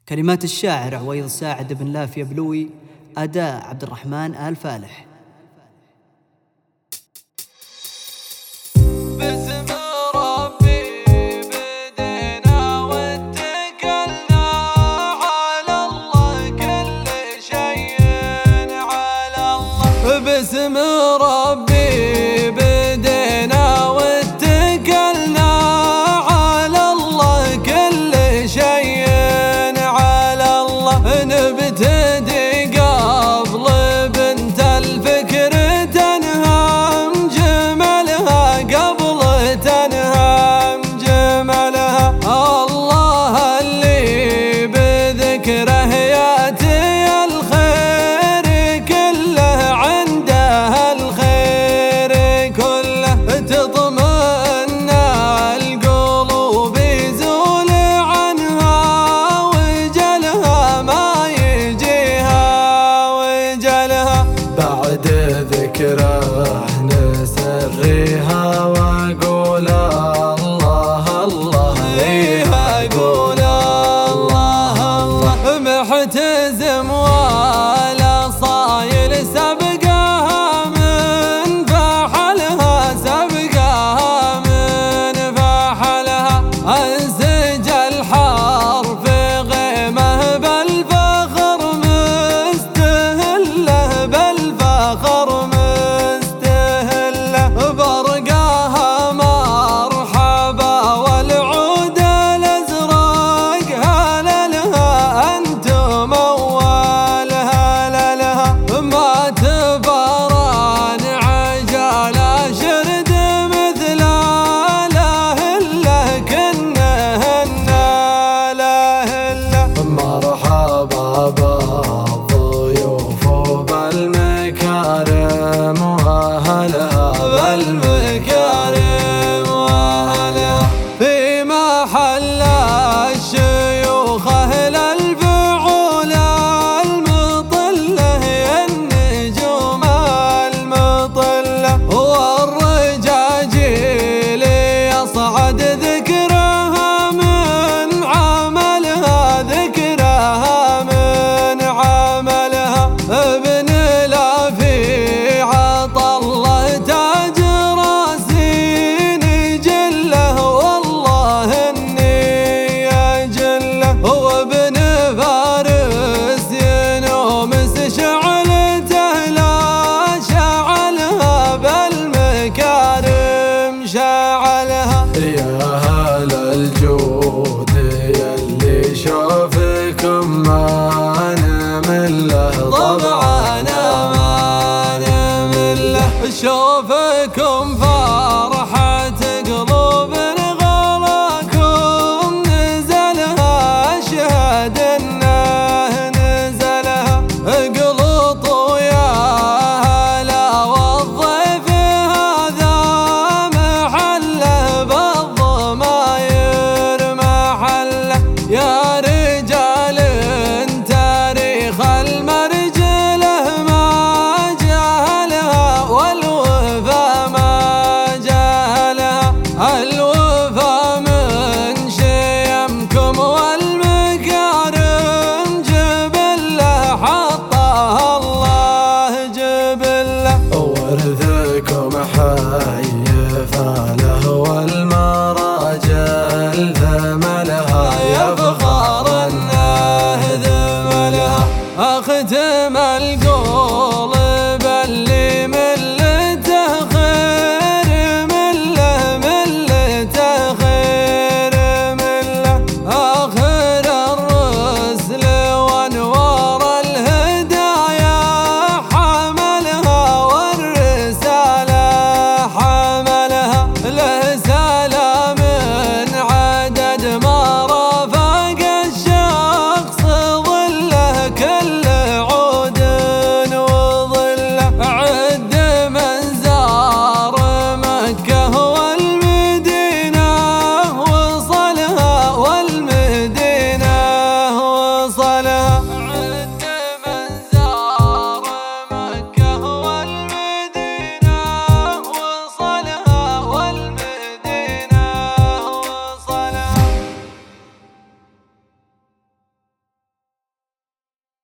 كلمات الشاعر عويض ساعد بن لافية بلوي، أداء عبد الرحمن آل فالح. باسم ربي بدينا واتكلنا على الله، كل شيء على الله. باسم ربي بدينا واتكلنا على الله، كل شيء على الله. نبتدي قبل بنت الفكر تنهام جمالها، قبل تنهام جمالها. الله اللي بذكره ياتي الخير كله، عنده الخير كله. تطمئن القلوب يزول عنها وجلها، ما يجيها وجلها. بعد ذكره نسريها واقول الله الله، فيها اقول الله الله. محتزم ولا صايل سبقها من فحلها، سبقها من فحلها. انسج الحرف غيمه بالفخر مستهله، بالفخر مستهله. برقاها مرحبا والعود الازرق، هلا لها انتم اول هلا لها. ما تبران عجاله شرد مثل لا هله، كنهن لا هله. مرحبا